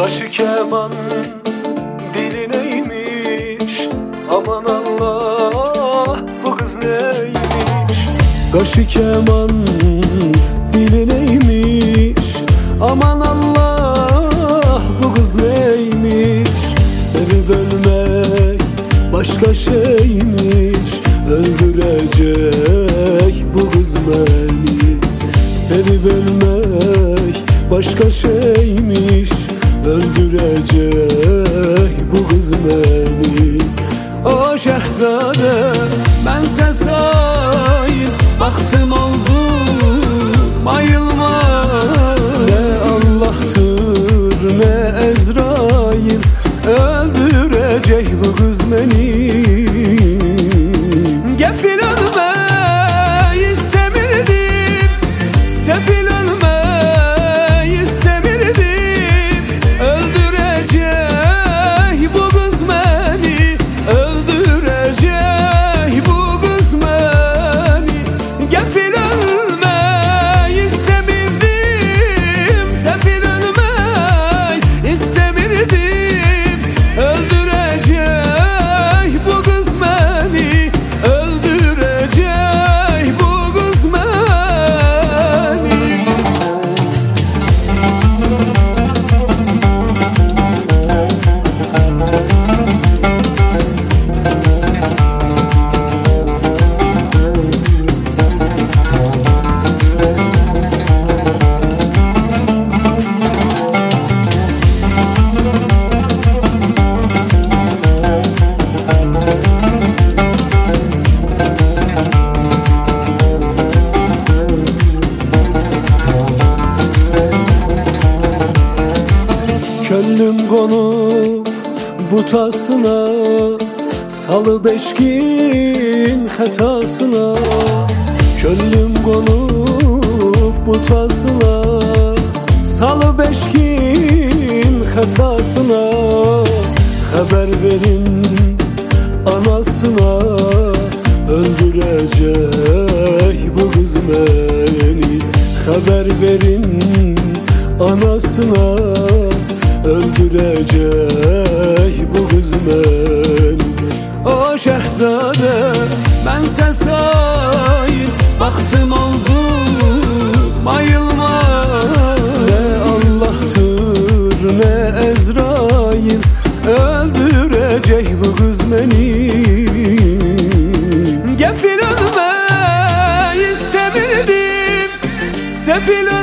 Kaşı keman dilineymiş, aman Allah bu kız neymiş. Kaşı keman dilineymiş, aman Allah bu kız neymiş. Sevip ölmek başka şeymiş, öldürecek bu kız beni. Sevip ölmek başka şeymiş, öldürecek bu kız beni. O şehzade bense sahip, baktım oldu bayılma. Ne Allah'tır ne Ezrail, öldürecek bu kız beni. Gefil ölmeyi istemirdim, sefil ölmeyi istemirdim. Öldürecek bu kız beni, öldürecek bu kız beni. Gefil ölmeyi istemirdim, sefil ölmeyi istemirdim. Öldürecek bu kız beni, öldürecek bu kız beni. Könlüm konup butasına, salı beşkin hatasına. Könlüm konup butasına, salı beşkin hatasına. Haber verin anasına, öldürecek bu kız beni. Haber verin anasına, öldürecek bu kız beni. O şehzade bense sahip, baktım oldu bayılma. Ne Allah'tır ne Ezrail, öldürecek bu kız beni. Gefil ölmeyi istemirdim, sefil